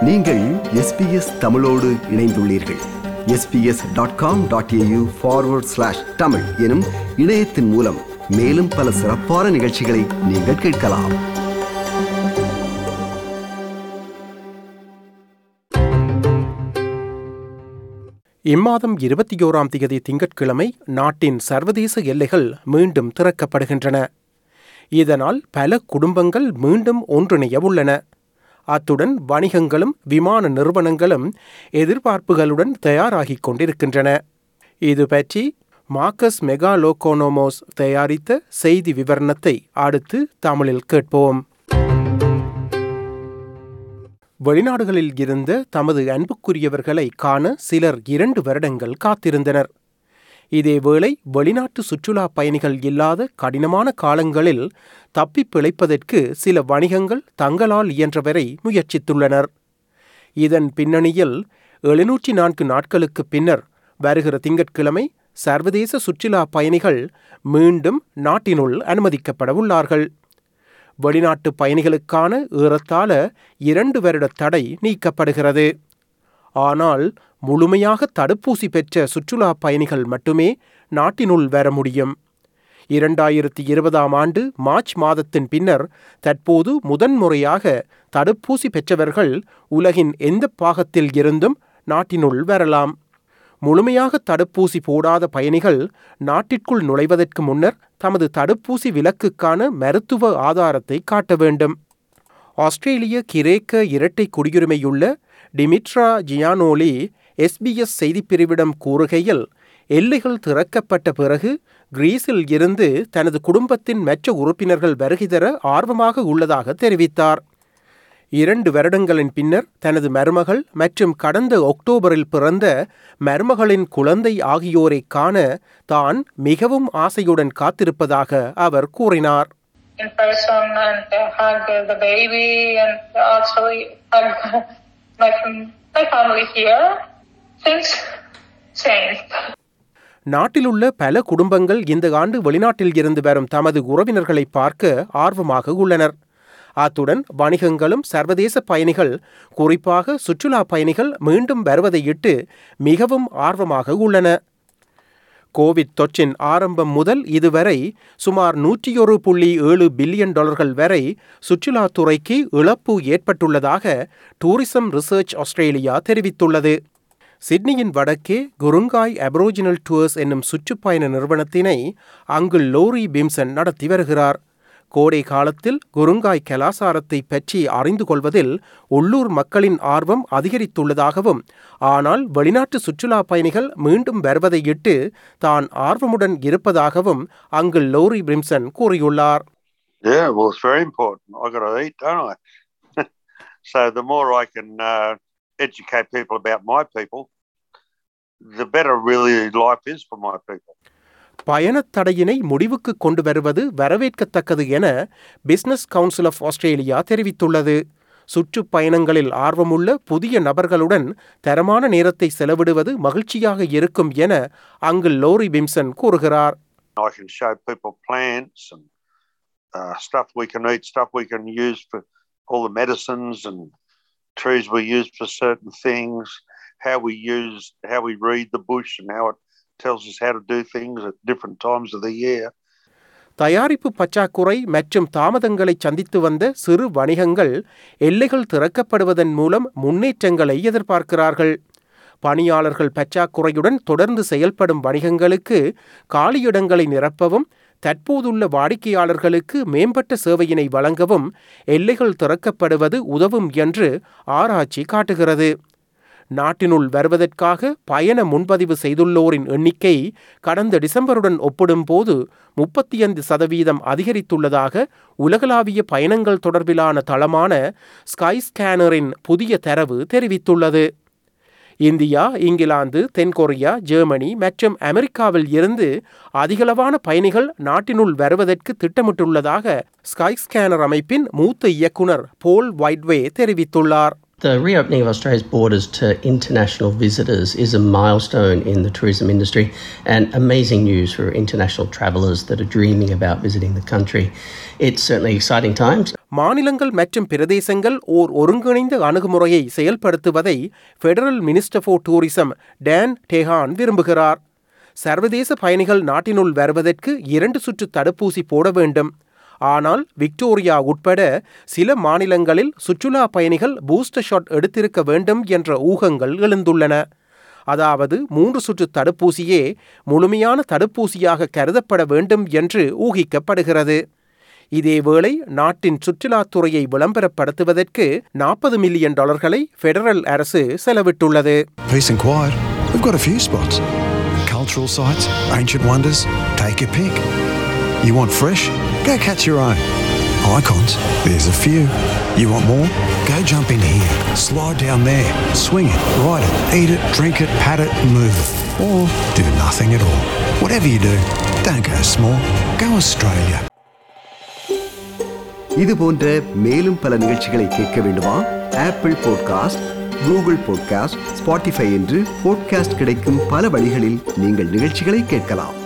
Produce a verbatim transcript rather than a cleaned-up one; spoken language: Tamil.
நீங்கள் எஸ்பிஎஸ் தமிழோடு இணைந்துள்ளீர்கள். SBS dot com dot AU forward slash Tamil எனும் இணையத்தின் மூலம் மேலும் பல சிறப்பான நிகழ்ச்சிகளை நீங்கள் கேட்கலாம். இம்மாதம் இருபத்தி ஓராம் தேதி திங்கட்கிழமை நாட்டின் சர்வதேச எல்லைகள் மீண்டும் திறக்கப்படுகின்றன. இதனால் பல குடும்பங்கள் மீண்டும் ஒன்றிணைய உள்ளன. அத்துடன் வணிகங்களும் விமான நிறுவனங்களும் எதிர்பார்ப்புகளுடன் தயாராகிக் கொண்டிருக்கின்றன. இது பற்றி மார்க்கஸ் மெகாலோகோனோமோஸ் தயாரித்த செய்தி விவரணத்தை அடுத்து தமிழில் கேட்போம். வெளிநாடுகளில் இருந்த தமது அன்புக்குரியவர்களை காண சிலர் இரண்டு வருடங்கள் காத்திருந்தனர். இதேவேளை வெளிநாட்டு சுற்றுலா பயணிகள் இல்லாத கடினமான காலங்களில் தப்பி பிழைப்பதற்கு சில வணிகங்கள் தங்களால் இயன்றவரை முயற்சித்துள்ளனர். இதன் பின்னணியில் எழுநூற்றி நான்கு நாட்களுக்கு பின்னர் வருகிற திங்கட்கிழமை சர்வதேச சுற்றுலா பயணிகள் மீண்டும் நாட்டினுள் அனுமதிக்கப்பட உள்ளார்கள். வெளிநாட்டு பயணிகளுக்கான ஏறத்தாழ இரண்டு வருட தடை நீக்கப்படுகிறது. ஆனால் முழுமையாக தடுப்பூசி பெற்ற சுற்றுலா பயணிகள் மட்டுமே நாட்டினுள் வர முடியும். இரண்டாயிரத்தி இருபதாம் ஆண்டு மார்ச் மாதத்தின் பின்னர் தற்போது முதன்முறையாக தடுப்பூசி பெற்றவர்கள் உலகின் எந்த பாகத்தில் இருந்தும் நாட்டினுள் வரலாம். முழுமையாக தடுப்பூசி போடாத பயணிகள் நாட்டிற்குள் நுழைவதற்கு முன்னர் தமது தடுப்பூசி விலக்குக்கான மருத்துவ ஆதாரத்தை காட்ட வேண்டும். ஆஸ்திரேலிய கிரேக்க இரட்டை குடியுரிமையுள்ள டிமிட்ரா ஜியானோலி எஸ்பிஎஸ் செய்திப்பிரிவிடம் கூறுகையில், எல்லைகள் திறக்கப்பட்ட பிறகு கிரீஸில் இருந்து தனது குடும்பத்தின் மற்ற உறுப்பினர்கள் வருகை தர ஆர்வமாக உள்ளதாக தெரிவித்தார். இரண்டு வருடங்களின் பின்னர் தனது மருமகள் மற்றும் கடந்த அக்டோபரில் பிறந்த மருமகளின் குழந்தை ஆகியோரை காண தான் மிகவும் ஆசையுடன் காத்திருப்பதாக அவர் கூறினார். In person and uh, hug the baby and also hug my, my family here. Things changed. நாட்டிலுள்ள பல குடும்பங்கள் இந்த ஆண்டு வெளிநாட்டில் இருந்து வரும் தமது உறவினர்களை பார்க்க ஆர்வமாக உள்ளனர். அத்துடன் வணிகங்களும் சர்வதேச பயணிகள், குறிப்பாக சுற்றுலா பயணிகள் மீண்டும் வருவதையிட்டு மிகவும் ஆர்வமாக உள்ளன. கோவிட் தொற்றின் ஆரம்பம் முதல் இதுவரை சுமார் நூற்றி ஒரு புள்ளி ஏழு பில்லியன் டாலர்கள் வரை சுற்றுலாத்துறைக்கு இழப்பு ஏற்பட்டுள்ளதாக டூரிசம் ரிசர்ச் ஆஸ்திரேலியா தெரிவித்துள்ளது. சிட்னியின் வடக்கே குருங்காய் அபரோஜினல் டூர்ஸ் என்னும் சுற்றுப்பயண நிறுவனத்தினை அங்குள் லோரி பிம்சன் நடத்தி வருகிறார். கோடை காலத்தில் குருங்காய் கலாசாரத்தை பற்றி அறிந்து கொள்வதில் உள்ளூர் மக்களின் ஆர்வம் அதிகரித்துள்ளதாகவும், ஆனால் வெளிநாட்டு சுற்றுலா பயணிகள் மீண்டும் வருவதையிட்டு தான் ஆர்வமுடன் இருப்பதாகவும் அங்குள் லோரி பிம்சன் கூறியுள்ளார். Yeah, well, it's very important. I've got to eat, don't I? So the more I can uh, educate people about my people, the better really life is for my people. பயணத்தடையினை முடிவுக்கு கொண்டு வருவது வரவேற்கத்தக்கது என பிசினஸ் கவுன்சில் ஆஃப் ஆஸ்திரேலியா தெரிவித்துள்ளது. சுற்றுப்பயணங்களில் ஆர்வமுள்ள புதிய நபர்களுடன் தரமான நேரத்தை செலவிடுவது மகிழ்ச்சியாக இருக்கும் என அங்குள் லோரி பிம்சன் கூறுகிறார். I can show people plants and uh, stuff we can eat, stuff we can use for all the medicines and trees we use for certain things, how we use, how we read the bush and how it tells us how to do things at different times of the year. தயாரிப்பு பற்றாக்குறை மற்றும் தாமதங்களை சந்தித்து வந்த சிறு வணிகங்கள் எல்லைகள் திறக்கப்படுவதன் மூலம் முன்னேற்றங்களை எதிர்பார்க்கிறார்கள். பணியாளர்கள் பற்றாக்குறையுடன் தொடர்ந்து செயல்படும் வணிகங்களுக்கு காலியிடங்களை நிரப்பவும், தற்போதுள்ள வாடிக்கையாளர்களுக்கு மேம்பட்ட சேவையினை வழங்கவும் எல்லைகள் திறக்கப்படுவது உதவும் என்று ஆராய்ச்சி காட்டுகிறது. நாட்டினுள் வருவதற்காக பயண முன்பதிவு செய்துள்ளோரின் எண்ணிக்கை கடந்த டிசம்பருடன் ஒப்பிடும்போது முப்பத்தி ஐந்து சதவீதம் அதிகரித்துள்ளதாக உலகளாவிய பயணங்கள் தொடர்பிலான தளமான ஸ்கை ஸ்கேனரின் புதிய தரவு தெரிவித்துள்ளது. இந்தியா, இங்கிலாந்து, தென்கொரியா, ஜெர்மனி மற்றும் அமெரிக்காவில் இருந்து அதிகளவான பயணிகள் நாட்டினுள் வருவதற்கு திட்டமிட்டுள்ளதாக ஸ்கை ஸ்கேனர் அமைப்பின் மூத்த இயக்குனர் போல் வைட்வே தெரிவித்துள்ளார். The reopening of Australia's borders to international visitors is a milestone in the tourism industry and amazing news for international travellers that are dreaming about visiting the country. It's certainly exciting times. மாநிலங்கள் மற்றும் பிரதேசங்கள் ஓர் ஒருங்கிணைந்த அணுகுமுறையை செயல்படுத்துவதை federal minister for tourism Dan Tehan விரும்புகிறார். சர்வதேச பயணிகள் நாட்டினுள் வருவதற்கு இரண்டு சுற்று தடுப்பூசி போட வேண்டும். ஆனால் விக்டோரியா உட்பட சில மாநிலங்களில் சுற்றுலா பயணிகள் பூஸ்டர் ஷாட் எடுத்திருக்க வேண்டும் என்ற ஊகங்கள் எழுந்துள்ளன. அதாவது மூன்று சுற்று தடுப்பூசியே முழுமையான தடுப்பூசியாக கருதப்பட வேண்டும் என்று ஊகிக்கப்படுகிறது. இதேவேளை நாட்டின் சுற்றுலாத்துறையை விளம்பரப்படுத்துவதற்கு நாற்பது மில்லியன் டாலர்களை ஃபெடரல் அரசு செலவிட்டுள்ளது. Peace and quiet. We've got a few spots. Cultural sites, ancient wonders, take your pick. You want fresh? Go catch your own. Icons, there's a few. You want more? Go jump in here, slide down there, swing it, ride it, eat it, drink it, pat it, move it. Or do nothing at all. Whatever you do, don't go small. Go Australia. இது போன்ற மேலும் பல நிகழ்ச்சிகளை கேட்க வேண்டுமா? Apple podcast, Google podcast, Spotify என்று பாட்காஸ்ட் கிடைக்கும் பல வழிகளில் நீங்கள் நிகழ்ச்சிகளை கேட்கலாம்.